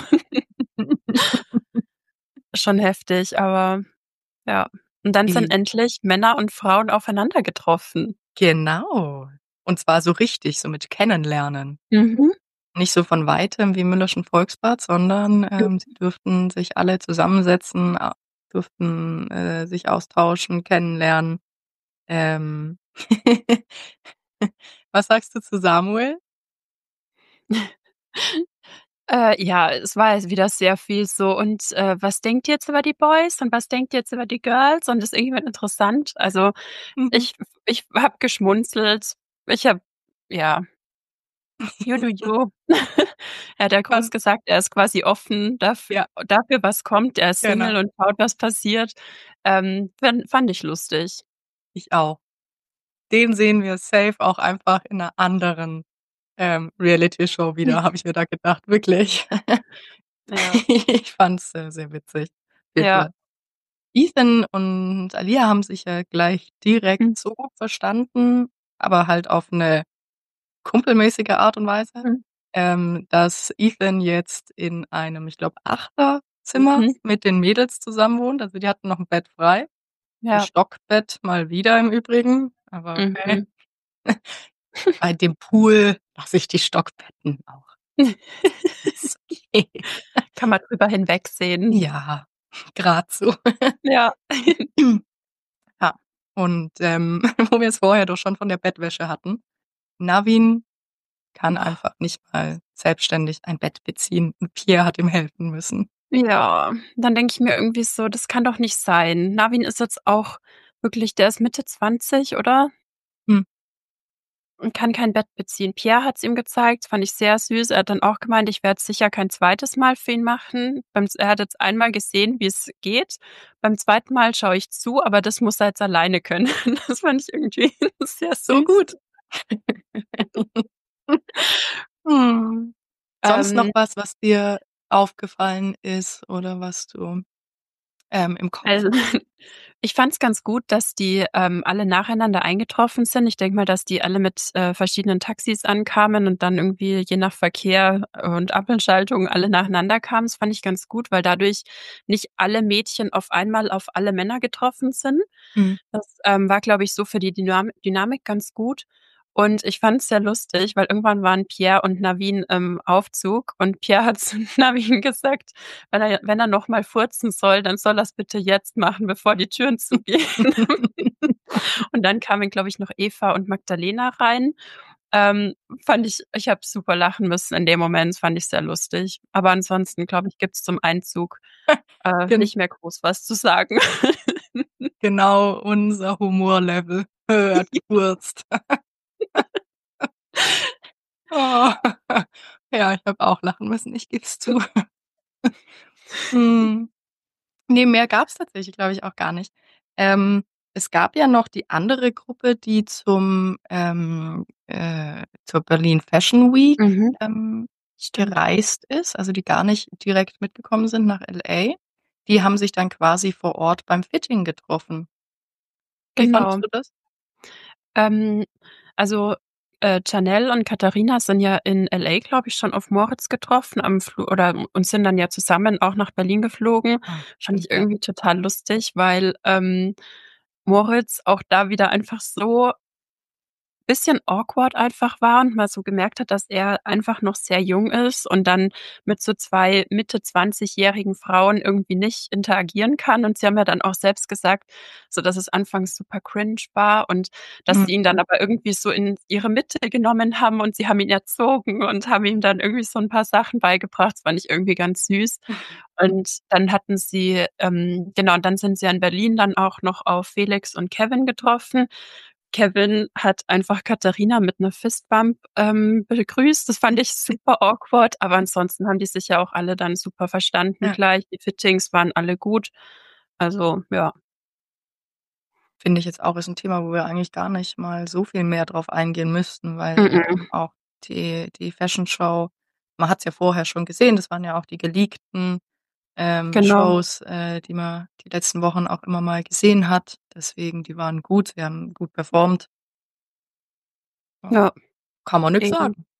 Schon heftig, aber ja. Und dann sind Wie endlich Männer und Frauen aufeinander getroffen. genau. Und zwar so richtig, so mit Kennenlernen. Mhm. Nicht so von Weitem wie im Müllerschen Volksbad, sondern, sie durften sich alle zusammensetzen, durften, sich austauschen, kennenlernen. Ähm, was sagst du zu Samuel? Ja, es war jetzt wieder sehr viel so: „Und, was denkt ihr jetzt über die Boys und was denkt ihr jetzt über die Girls?“ Und das ist irgendwie interessant. Also, Mhm. ich habe geschmunzelt. Ich habe, ja, you do you. Er hat ja groß Fand gesagt, er ist quasi offen ja, dafür, was kommt. Er ist Single genau. und schaut, was passiert. Fand ich lustig. Ich auch. Den sehen wir safe auch einfach in 'ner anderen, Reality-Show wieder, habe ich mir da gedacht, wirklich. Ja, Ich fand's sehr, sehr witzig. Auf jeden ja. Fall. Ethan und Alia haben sich ja gleich direkt Mhm, so gut verstanden, aber halt auf 'ne kumpelmäßige Art und Weise, mhm, dass Ethan jetzt in einem, ich glaube, Achterzimmer mhm. mit den Mädels zusammen wohnt. Also, die hatten noch 'n Bett frei. 'N Ja, Stockbett mal wieder im Übrigen, aber okay. mhm. Bei dem Pool lasse ich die Stockbetten auch. Ist okay. Kann man drüber hinwegsehen. Ja, grad so. Ja. Ja, und, wo wir es vorher doch schon von der Bettwäsche hatten, Navin kann einfach nicht mal selbstständig ein Bett beziehen und Pierre hat ihm helfen müssen. Ja, dann denke ich mir irgendwie so: „Das kann doch nicht sein.“ Navin ist jetzt auch wirklich, der ist Mitte 20, oder? Hm, Und kann kein Bett beziehen. Pierre hat's ihm gezeigt, fand ich sehr süß. Er hat dann auch gemeint, ich werde sicher kein zweites Mal für ihn machen. Er hat jetzt einmal gesehen, wie's geht. Beim zweiten Mal schaue ich zu, aber das muss er jetzt alleine können. Das fand ich irgendwie sehr so süß. gut. Hm. Sonst noch Ähm, was, was dir aufgefallen ist oder was du, im Kopf also hast? ich fand es ganz gut, dass die, alle nacheinander eingetroffen sind. Ich denke mal, dass die alle mit, verschiedenen Taxis ankamen und dann irgendwie je nach Verkehr und Ampelschaltung alle nacheinander kamen. Das fand ich ganz gut, weil dadurch nicht alle Mädchen auf einmal auf alle Männer getroffen sind. Mhm. Das, war, glaube ich, so für die Dynamik ganz gut. Und ich fand es sehr lustig, weil irgendwann waren Pierre und Navin im Aufzug und Pierre hat zu Navin gesagt, wenn er noch mal furzen soll, dann soll er's bitte jetzt machen, bevor die Türen zugehen. Und dann kamen, glaube ich, noch Eva und Magdalena rein. Ähm, ich habe super lachen müssen in dem Moment, das fand ich sehr lustig. Aber ansonsten, glaube ich, gibt's zum Einzug, Gen nicht mehr groß was zu sagen. genau unser Humorlevel. Er hat gefurzt. Oh. Ja, ich habe auch lachen müssen, ich gebe es zu. Mhm. Ne, mehr gab's tatsächlich, glaube ich, auch gar nicht. Es gab ja noch die andere Gruppe, die zur Berlin Fashion Week, Mhm, stimmt. gereist ist, also die gar nicht direkt mitgekommen sind nach LA. Die haben sich dann quasi vor Ort beim Fitting getroffen. Wie fandest Genau. du das? Ähm, also, Janelle und Katharina sind ja in LA, glaube ich, schon auf Moritz getroffen am Flu oder und sind dann ja zusammen auch nach Berlin geflogen. Ah, Fand ich stimmt, ja. irgendwie total lustig, weil, Moritz auch da wieder einfach so bisschen awkward einfach war und man so gemerkt hat, dass er einfach noch sehr jung ist und dann mit so 2 Mitte-20-jährigen Frauen irgendwie nicht interagieren kann. Und sie haben ja dann auch selbst gesagt, so dass es anfangs super cringe war und dass sie ihn dann Mhm. aber irgendwie so in ihre Mitte genommen haben und sie haben ihn erzogen und haben ihm dann irgendwie so 'n paar Sachen beigebracht. Das fand ich irgendwie ganz süß. Und dann hatten sie genau, und dann sind sie in Berlin dann auch noch auf Felix und Kevin getroffen. Kevin hat einfach Katharina mit 'ner Fistbump, begrüßt. Das fand ich super awkward, aber ansonsten haben die sich ja auch alle dann super verstanden Ja, gleich. Die Fittings waren alle gut. Also, ja. finde ich jetzt auch, ist 'n Thema, wo wir eigentlich gar nicht mal so viel mehr drauf eingehen müssten, weil, Mhm. auch die Fashion Show man hat's ja vorher schon gesehen, das waren ja auch die geleakten, Genau. Shows, die man die letzten Wochen auch immer mal gesehen hat. Deswegen, die waren gut, sie haben gut performt. Ja, Ja, kann man nix eben. sagen.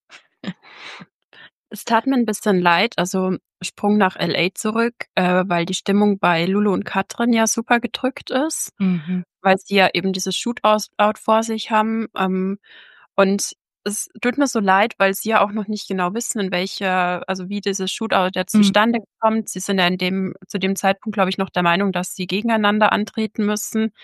Es tat mir 'n bisschen leid, also Sprung nach LA zurück, weil die Stimmung bei Lulu und Katrin ja super gedrückt ist, Mhm. weil sie ja eben dieses Shootout vor sich haben, und es tut mir so leid, weil sie ja auch noch nicht genau wissen, in welcher also wie dieses Shootout jetzt Mhm. zustande kommt. Sie sind ja in dem zu dem Zeitpunkt, glaube ich, noch der Meinung, dass sie gegeneinander antreten müssen.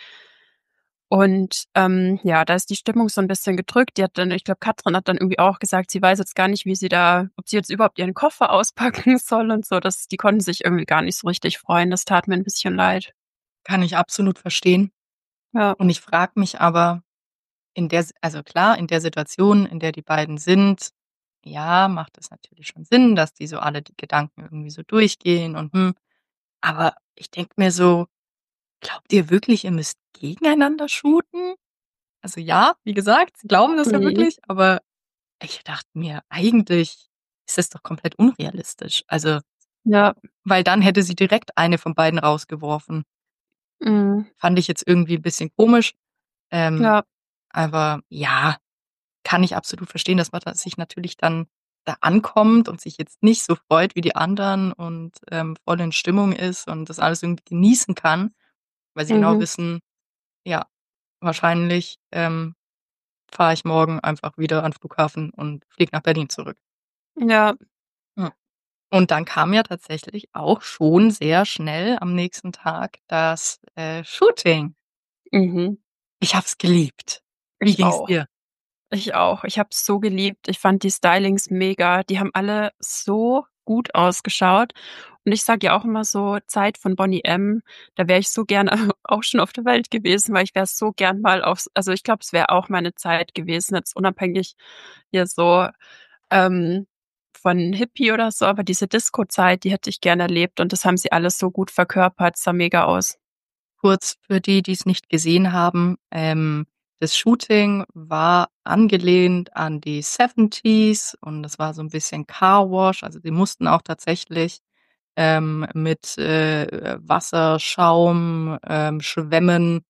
Und, ja, da ist die Stimmung so 'n bisschen gedrückt. Die hat dann ich glaube, Katrin hat dann irgendwie auch gesagt, sie weiß jetzt gar nicht, wie sie da ob sie jetzt überhaupt ihren Koffer auspacken soll und so. Die konnten sich irgendwie gar nicht so richtig freuen. Das tat mir 'n bisschen leid. Kann ich absolut verstehen. Ja. Und ich frage mich aber in der also klar, in der Situation, in der die beiden sind, ja, macht es natürlich schon Sinn, dass die so alle die Gedanken irgendwie so durchgehen und, aber ich denke mir so: „Glaubt ihr wirklich, ihr müsst gegeneinander shooten?“ Also ja, wie gesagt, sie glauben das ja Mhm. wirklich, aber ich dachte mir, eigentlich ist das doch komplett unrealistisch. Also, Ja. weil dann hätte sie direkt eine von beiden rausgeworfen. Mhm. Fand ich jetzt irgendwie 'n bisschen komisch, ähm, Ja. aber ja, kann ich absolut verstehen, dass man da sich natürlich dann da ankommt und sich jetzt nicht so freut wie die anderen und, voll in Stimmung ist und das alles irgendwie genießen kann, weil sie genau Mhm. wissen, ja, wahrscheinlich, fahre ich morgen einfach wieder an 'n Flughafen und fliege nach Berlin zurück. Ja. Ja. Und dann kam ja tatsächlich auch schon sehr schnell am nächsten Tag das, Shooting. Mhm. Ich habe es geliebt. Wie Ich ging's auch. dir? Ich auch. Ich habe es so geliebt. Ich fand die Stylings mega. Die haben alle so gut ausgeschaut. Und ich sage ja auch immer so, Zeit von Boney M., da wäre ich so gerne auch schon auf der Welt gewesen, weil ich wäre so gern mal aufs also, ich glaube, es wäre auch meine Zeit gewesen, jetzt unabhängig hier so, ähm, von Hippie oder so, aber diese Disco-Zeit, die hätte ich gern erlebt und das haben sie alles so gut verkörpert, sah mega aus. Kurz für die, die es nicht gesehen haben, das Shooting war angelehnt an die 70's und das war so 'n bisschen Car-Wash. Also, die mussten auch tatsächlich, mit, Wasser, Schaum, Schwämmen,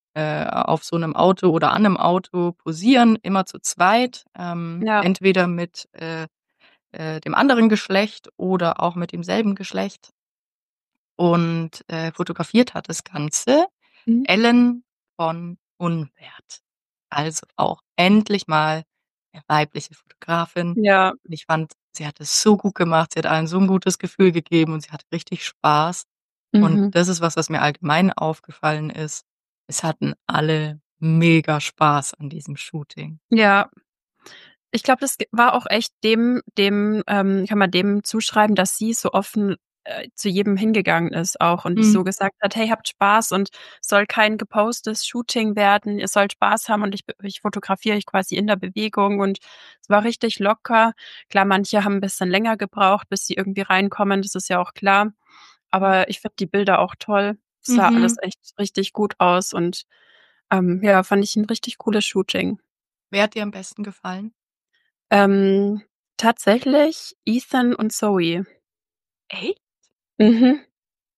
auf so 'nem Auto oder an 'nem Auto posieren, immer zu zweit, Ja. entweder mit, dem anderen Geschlecht oder auch mit demselben Geschlecht. Und, fotografiert hat das Ganze Mhm. Ellen von Unwert. Also, auch endlich mal 'ne weibliche Fotografin. Ja. Und ich fand, sie hat es so gut gemacht. Sie hat allen so 'n gutes Gefühl gegeben und sie hatte richtig Spaß. Und Mhm. das ist was, was mir allgemein aufgefallen ist. Es hatten alle mega Spaß an diesem Shooting. Ja. Ich glaube, das g war auch echt kann man dem zuschreiben, dass sie so offen, zu jedem hingegangen ist auch und Mhm. so gesagt hat: „Hey, habt Spaß und soll kein gepostes Shooting werden. Ihr sollt Spaß haben und ich fotografiere euch quasi in der Bewegung.“ Und es war richtig locker. Klar, manche haben 'n bisschen länger gebraucht, bis sie irgendwie reinkommen, das ist ja auch klar. Aber ich finde die Bilder auch toll. Es sah alles Mhm. echt richtig gut aus und, ja, fand ich 'n richtig cooles Shooting. Wer hat dir am besten gefallen? Ähm, tatsächlich Ethan und Zoe. Echt? Mhm.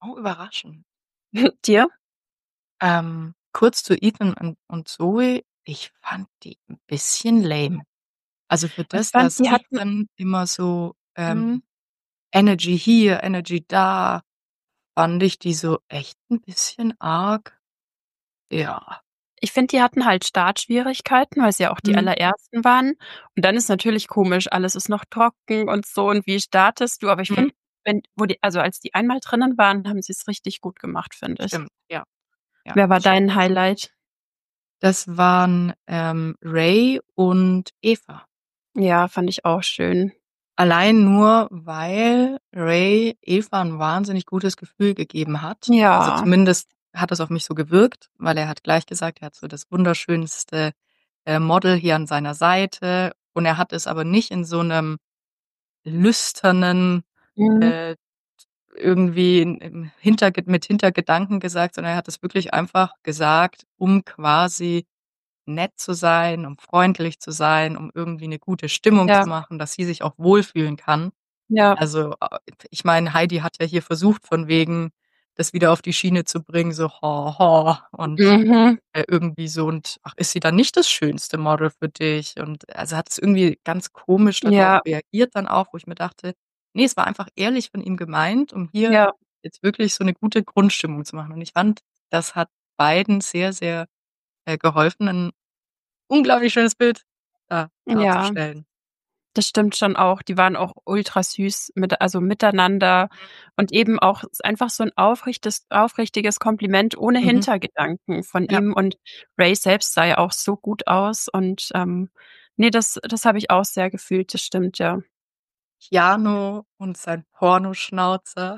Oh, überraschend. Dir? Kurz zu Ethan und Zoe, ich fand die 'n bisschen lame. Also, für Ich das, fand, dass die hatten Ethan immer so, mhm. Energy hier, Energy da, fand ich die so echt 'n bisschen arg, ja. Ich finde, die hatten halt Startschwierigkeiten, weil sie ja auch die Mhm, allerersten waren. Und dann ist natürlich komisch, alles ist noch trocken und so und wie startest du? Aber ich mhm, finde, wenn wo die also, als die einmal drinnen waren, haben sie's richtig gut gemacht, finde ich. stimmt, ja, ja, Wer war das stimmt. dein Highlight? Das waren, Ray und Eva. Ja, fand ich auch schön. Allein nur, weil Ray Eva 'n wahnsinnig gutes Gefühl gegeben hat. Also, Ja, zumindest hat das auf mich so gewirkt, weil er hat gleich gesagt, er hat so das wunderschönste, Model hier an seiner Seite und er hat es aber nicht in so 'nem lüsternen, mhm, äh, irgendwie im mit Hintergedanken gesagt, sondern er hat es wirklich einfach gesagt, um quasi nett zu sein, um freundlich zu sein, um irgendwie 'ne gute Stimmung ja, zu machen, dass sie sich auch wohlfühlen kann. ja, Also, ich meine, Heidi hat ja hier versucht, von wegen das wieder auf die Schiene zu bringen, so: „Ha, ha“ und, mhm, irgendwie so und: „Ach, ist sie dann nicht das schönste Model für dich?“ Und, also, hat es irgendwie ganz komisch da drauf ja, reagiert dann auch, wo ich mir dachte: „Ne, es war einfach ehrlich von ihm gemeint, um hier ja, jetzt wirklich so 'ne gute Grundstimmung zu machen.“ Und ich fand, das hat beiden sehr, sehr, geholfen, 'n unglaublich schönes Bild ja. darzustellen. Das stimmt schon auch. Die waren auch ultra süß miteinander und eben auch einfach so 'n aufrichtiges Kompliment ohne Mhm. Hintergedanken von Ja. ihm und Ray selbst sah ja auch so gut aus und, ne, das habe ich auch sehr gefühlt, das stimmt, ja. Keanu und sein Pornoschnauzer.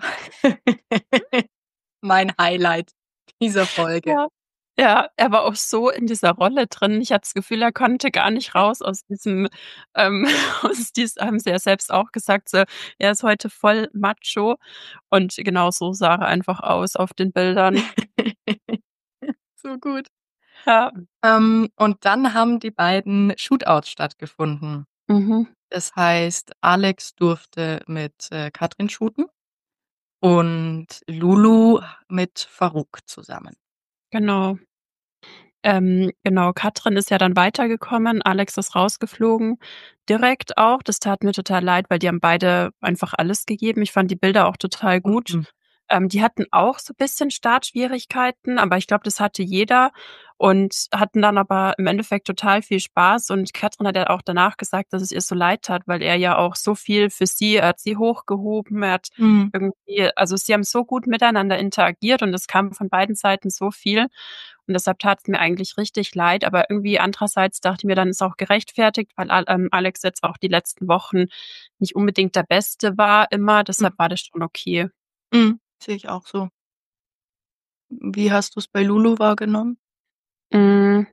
Mein Highlight dieser Folge. Ja. Ja, er war auch so in dieser Rolle drin. Ich hatte das Gefühl, er konnte gar nicht raus aus diesem, ähm haben sie ja selbst auch gesagt, so: „Er ist heute voll macho." Und genau so sah er einfach aus auf den Bildern. So gut. Ja. Und dann haben die beiden Shootouts stattgefunden. Mhm, Das heißt, Alex durfte mit, Katrin shooten und Lulu mit Farouk zusammen. genau. Genau, Katrin ist ja dann weitergekommen, Alex ist rausgeflogen, direkt auch. Das tat mir total leid, weil die haben beide einfach alles gegeben. Ich fand die Bilder auch total gut. Mhm. Die hatten auch so bisschen Startschwierigkeiten, aber ich glaube, das hatte jeder und hatten dann aber im Endeffekt total viel Spaß. Und Katrin hat ja auch danach gesagt, dass es ihr so leid tat, weil er ja auch so viel für sie er hat sie hochgehoben, er hat Mhm. irgendwie also, sie haben so gut miteinander interagiert und es kam von beiden Seiten so viel. Und deshalb tat's mir eigentlich richtig leid, aber irgendwie andererseits dachte ich mir dann, ist auch gerechtfertigt, weil Alex jetzt auch die letzten Wochen nicht unbedingt der Beste war immer, Mhm. deshalb war das schon okay. Mhm. Sehe ich auch so. Wie hast du's bei Lulu wahrgenommen? Hm,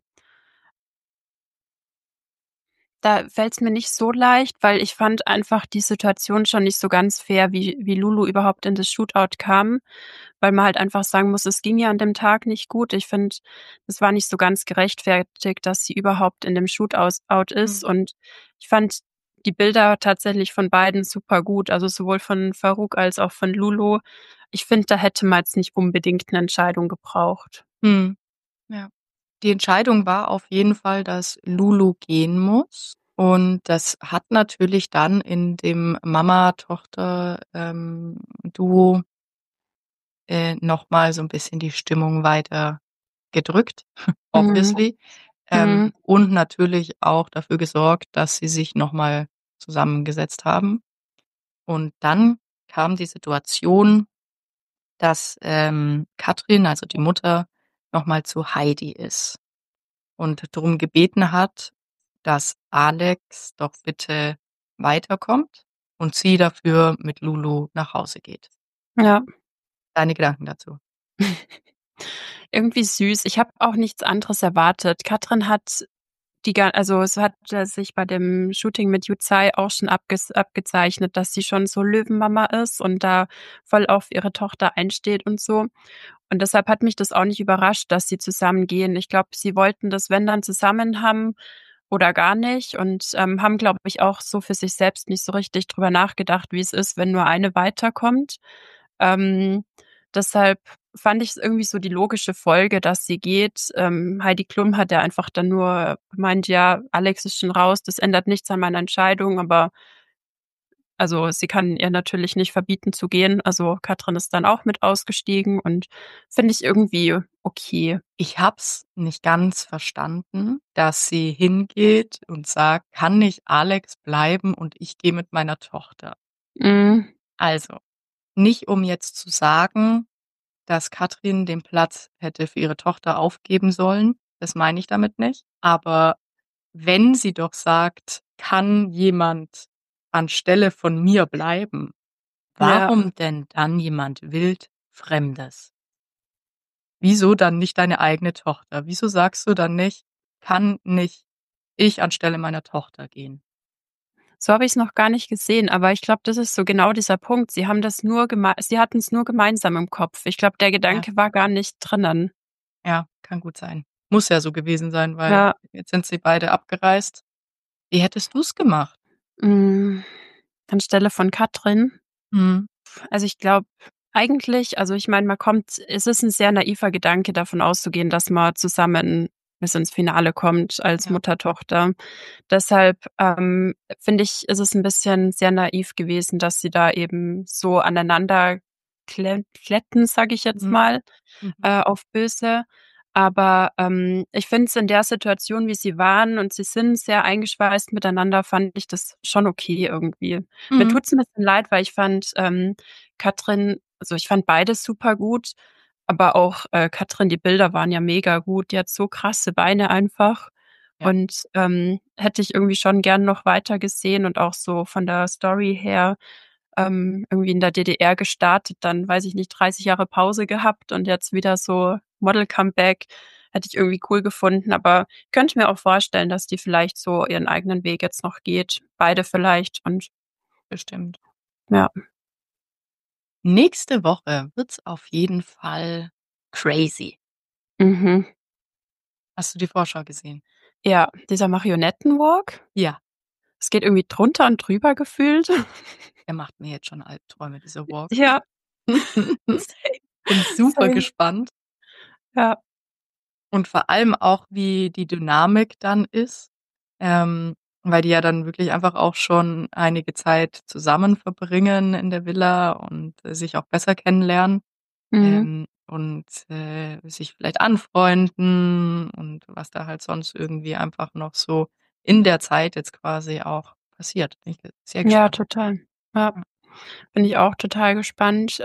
Da fällt's mir nicht so leicht, weil ich fand einfach die Situation schon nicht so ganz fair, wie Lulu überhaupt in das Shootout kam. Weil man halt einfach sagen muss, es ging ihr an dem Tag nicht gut. Ich finde, es war nicht so ganz gerechtfertigt, dass sie überhaupt in dem Shootout ist Mhm. und ich fand die Bilder tatsächlich von beiden super gut, also sowohl von Farouk als auch von Lulu. Ich finde, da hätte man jetzt nicht unbedingt 'ne Entscheidung gebraucht. Mhm. Ja. Die Entscheidung war auf jeden Fall, dass Lulu gehen muss. Und das hat natürlich dann in dem Mama-Tochter, Duo, noch mal so 'n bisschen die Stimmung weiter gedrückt, Mhm, obviously. mhm, Und natürlich auch dafür gesorgt, dass sie sich noch mal zusammengesetzt haben. Und dann kam die Situation, dass, Katrin, also die Mutter, noch mal zu Heidi ist und drum gebeten hat, dass Alex doch bitte weiterkommt und sie dafür mit Lulu nach Hause geht. ja. Deine Gedanken dazu? Irgendwie süß. Ich habe auch nichts anderes erwartet. Katrin hat es hat, sich bei dem Shooting mit Yucai auch schon abgezeichnet, dass sie schon so Löwenmama ist und da voll auf ihre Tochter einsteht und so. Und deshalb hat mich das auch nicht überrascht, dass sie zusammen gehen. Ich glaube, sie wollten das, wenn dann zusammen haben oder gar nicht und, haben, glaube ich, auch so für sich selbst nicht so richtig drüber nachgedacht, wie es ist, wenn nur eine weiterkommt. Ähm Deshalb fand ich's irgendwie so die logische Folge, dass sie geht. Heidi Klum hat ja einfach dann nur gemeint: „Ja, Alex ist schon raus, das ändert nichts an meiner Entscheidung“, aber also, sie kann ihr natürlich nicht verbieten zu gehen. Also, Katrin ist dann auch mit ausgestiegen und finde ich irgendwie okay. Ich habe es nicht ganz verstanden, dass sie hingeht und sagt: „Kann nicht Alex bleiben und ich gehe mit meiner Tochter?“ Mhm, Also, nicht um jetzt zu sagen, dass Katrin den Platz hätte für ihre Tochter aufgeben sollen, das meine ich damit nicht. Aber wenn sie doch sagt: „Kann jemand anstelle von mir bleiben?“ ja. Warum denn dann jemand Wildfremdes? Wieso dann nicht deine eigene Tochter? Wieso sagst du dann nicht: „Kann nicht ich anstelle meiner Tochter gehen?“ So habe ich's noch gar nicht gesehen, aber ich glaube, das ist so genau dieser Punkt. Sie hatten's nur gemeinsam im Kopf. Ich glaube, der Ja, Gedanke war gar nicht drinnen. ja, kann gut sein. Muss ja so gewesen sein, weil Ja, jetzt sind sie beide abgereist. Wie hättest du's gemacht? hm, anstelle von Katrin. Mhm. Also, ich glaube eigentlich also, ich meine, es ist 'n sehr naiver Gedanke, davon auszugehen, dass man zusammen bis ins Finale kommt als Ja. Mutter-Tochter. Deshalb, finde ich, ist es 'n bisschen sehr naiv gewesen, dass sie da eben so aneinander kletten, sage ich jetzt Mhm. mal, Mhm. auf böse. Aber, ich finde es in der Situation, wie sie waren und sie sind sehr eingeschweißt miteinander, fand ich das schon okay irgendwie. Mir Mhm. tut's 'n bisschen leid, weil ich fand, ich fand beides super gut, aber auch, Katrin, die Bilder waren ja mega gut. Die hat so krasse Beine einfach Ja, und, hätte ich irgendwie schon gern noch weiter gesehen und auch so von der Story her, irgendwie in der DDR gestartet, dann, weiß ich nicht, 30 Jahre Pause gehabt und jetzt wieder so Model-Comeback. Hätte ich irgendwie cool gefunden, aber könnte mir auch vorstellen, dass die vielleicht so ihren eigenen Weg jetzt noch geht. Beide vielleicht und bestimmt. ja. Nächste Woche wird's auf jeden Fall crazy. Mhm. Hast du die Vorschau gesehen? Ja, dieser Marionettenwalk, Ja, es geht irgendwie drunter und drüber gefühlt. der macht mir jetzt schon Albträume, dieser Walk. Ja, same, Bin super same. gespannt Ja. und vor allem auch, wie die Dynamik dann ist, weil die ja dann wirklich einfach auch schon einige Zeit zusammen verbringen in der Villa und, sich auch besser kennenlernen, Mhm. und, sich vielleicht anfreunden und was da halt sonst irgendwie einfach noch so in der Zeit jetzt quasi auch passiert. Bin ich sehr Ja, gespannt. total. Ja, Ja. bin ich auch total gespannt.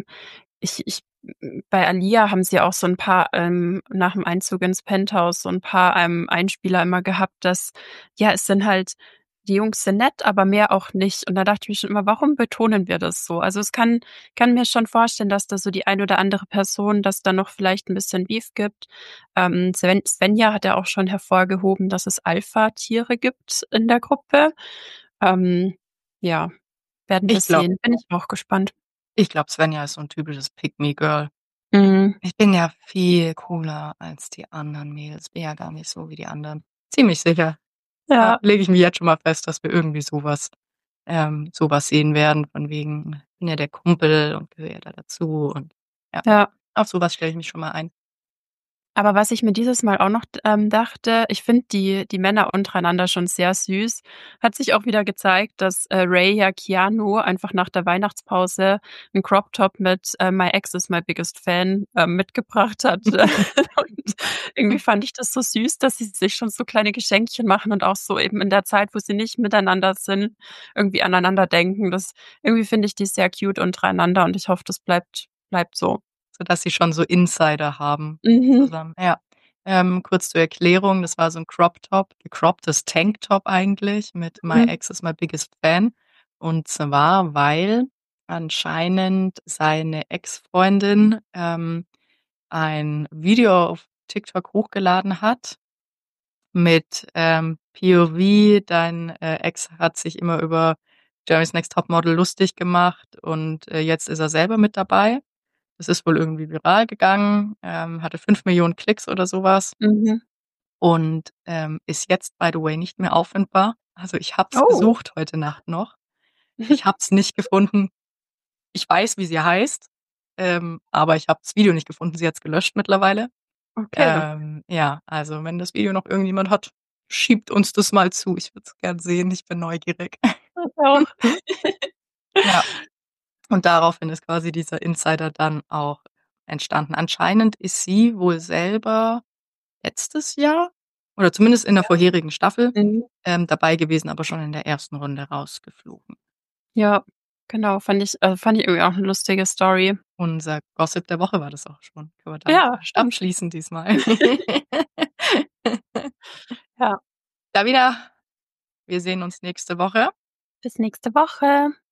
Bei Alia haben sie auch so 'n paar, nach dem Einzug ins Penthouse so 'n paar, Einspieler immer gehabt, dass ja, es sind halt die Jungs sind nett, aber mehr auch nicht. Und da dachte ich mir schon immer: „Warum betonen wir das so?“ Also, kann mir schon vorstellen, dass da so die ein oder andere Person dass da noch vielleicht 'n bisschen Beef gibt. Svenja hat ja auch schon hervorgehoben, dass es Alpha-Tiere gibt in der Gruppe. Ähm, ja, werden wir Ich glaube sehen. Bin ich auch gespannt. ich glaube, Svenja ist so 'n typisches Pick-me-Girl. Mhm. Ich bin ja viel cooler als die anderen Mädels, bin ja gar nicht so wie die anderen. Ziemlich sicher. Ja, Ja, lege ich mich jetzt schon mal fest, dass wir irgendwie so was sehen werden von wegen, ich bin ja der Kumpel und gehöre ja da dazu und ja, ja. auf so was stelle ich mich schon mal ein. Aber was ich mir dieses Mal auch noch dachte, ich finde die Männer untereinander schon sehr süß. Hat sich auch wieder gezeigt, dass, Ray ja Keanu einfach nach der Weihnachtspause 'n Crop Top mit, „My Ex is my biggest fan“, mitgebracht hat. Und irgendwie fand ich das so süß, dass sie sich schon so kleine Geschenkchen machen und auch so eben in der Zeit, wo sie nicht miteinander sind, irgendwie aneinander denken. Irgendwie finde ich die sehr cute untereinander und ich hoffe, das bleibt so. Sodass sie schon so Insider haben Mhm. zusammen, ja. Kurz zur Erklärung, das war so 'n Crop Top, gecropptes Tanktop eigentlich mit „My Mhm. ex is my biggest fan“. Und zwar, weil anscheinend seine Ex-Freundin, ein Video auf TikTok hochgeladen hat mit, POV, dein, Ex hat sich immer über Germany's Next Topmodel lustig gemacht und, jetzt ist er selber mit dabei. Das ist wohl irgendwie viral gegangen, hatte 5 Millionen Klicks oder so was Mhm. und, ist jetzt by the way nicht mehr auffindbar. Also, ich habe es Oh. gesucht heute Nacht noch. Ich habe es nicht gefunden. Ich weiß, wie sie heißt, aber ich habe das Video nicht gefunden. Sie hat's gelöscht mittlerweile. Okay. Ja, also, wenn das Video noch irgendjemand hat, schiebt uns das mal zu. Ich würde es gern sehen. Ich bin neugierig. Ich auch. Ja, und daraufhin ist quasi dieser Insider dann auch entstanden. Anscheinend ist sie wohl selber letztes Jahr oder zumindest in der vorherigen Staffel, Mhm. dabei gewesen, aber schon in der ersten Runde rausgeflogen. Ja, genau, fand ich irgendwie auch 'ne lustige Story. Unser Gossip der Woche war das auch schon. Können wir damit Ja, fast stimmt. abschließen diesmal. Ja, Davina, wir sehen uns nächste Woche. bis nächste Woche.